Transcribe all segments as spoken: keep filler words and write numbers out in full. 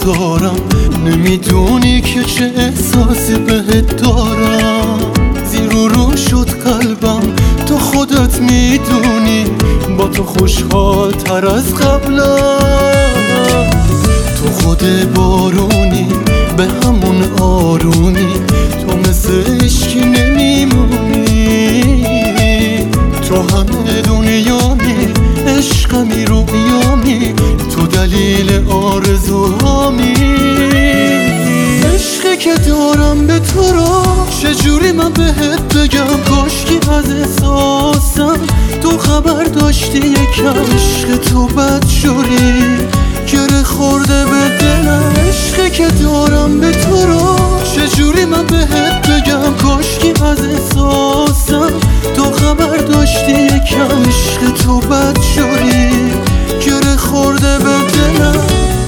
روزگارم، نمیدونی که چه احساسی بهت دارم. زیر و رو شد قلبم، تو خودت میدونی، با تو خوشحال تر از قبلم. تو خود بارونی، به همون آرونی، تو مثل عشقی نمیمونی. تو همه دنیامی، عشقمی رویامی، تو دلیل آرزوهامی. عشقی که دارم به تو رو چجوری من بهت بگم؟ کاشکی از احساسم تو خبر داشتی یکم. عشق تو بدجوری گره خورده به دلم. عشقی که دارم به تو رو چجوری من بهت بگم؟ کاشکی از احساسم تو خبر داشتی یکم. عشق تو بدجوری گره خورده به دلم.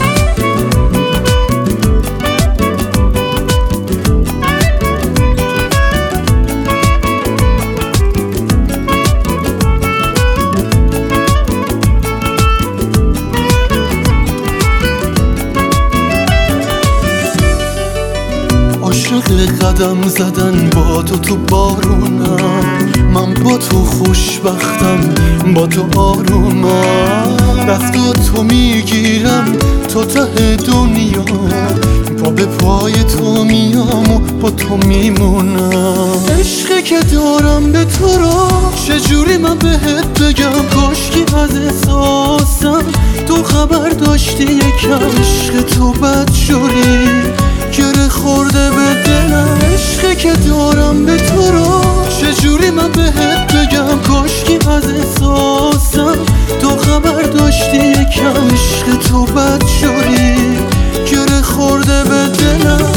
عاشق قدم زدن با تو تو بارونم، من با تو خوشبختم، با تو آرومم. دستات تو میگیرم تا ته دنیا، پا به پای تو میام و با تو میمونم. عشقی که دارم به تو رو چجوری من بهت بگم؟ کاشکی از احساسم تو خبر داشتی یکم. عشق تو بدجوری گره خورده به دلم. عشقی که دارم به تو رو چجوری من بهت بگم؟ کاشکی از احساسم تو خبر داشتی یکم. عشق تو بدجوری گره خورده به دلم.